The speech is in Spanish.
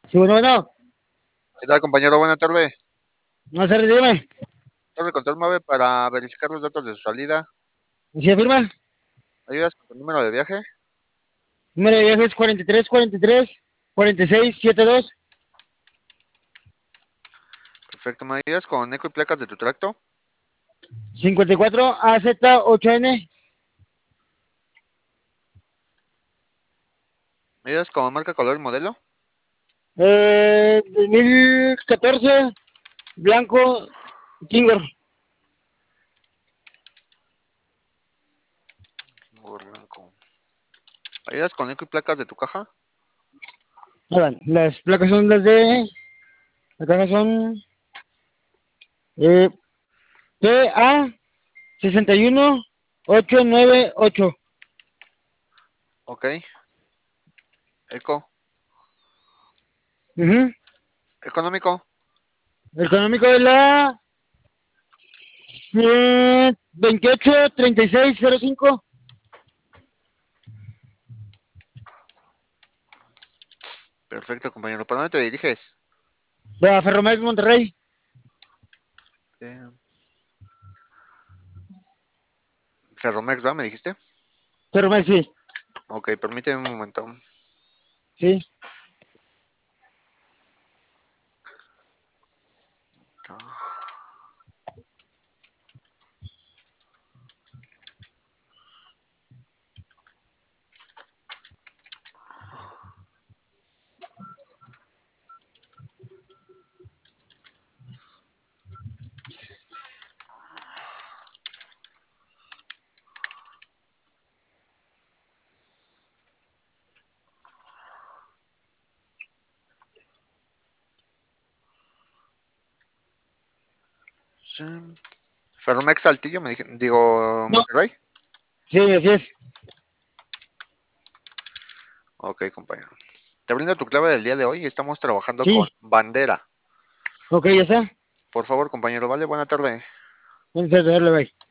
Sí, bueno, bueno. ¿Qué tal, compañero? Buena tarde. No sé, dime. Torre Control Mave para verificar los datos de su salida. ¿Sí firma? ¿Ayudas con tu número de viaje? Número de viajes 43 43 Perfecto. ¿Me ayudas con eco y placas de tu tracto? 46 54 AZ 8N ¿Me ayudas con marca, color y modelo? 2014 blanco Kinger. Blanco. ¿Ayudas con eco y placas de tu caja? Las placas son las cajas son eh, PA 61898. Ok. Eco. Uh-huh. Económico. El económico de la 28 36 05 Perfecto, compañero. ¿Para dónde te diriges? de Ferromex Monterrey. Eh, Ferromex, ¿va? ¿Me dijiste? Ferromex, sí. Ok, permíteme un momento. Sí. Sí. Ferromex Saltillo, me dije. Digo, No, Monterrey. sí, así es. Ok, compañero. Te brindo tu clave del día de hoy. Estamos trabajando con Sí. bandera. Ok, ya está. Por favor, compañero, ¿vale? Buena tarde. Vamos a darle, bye.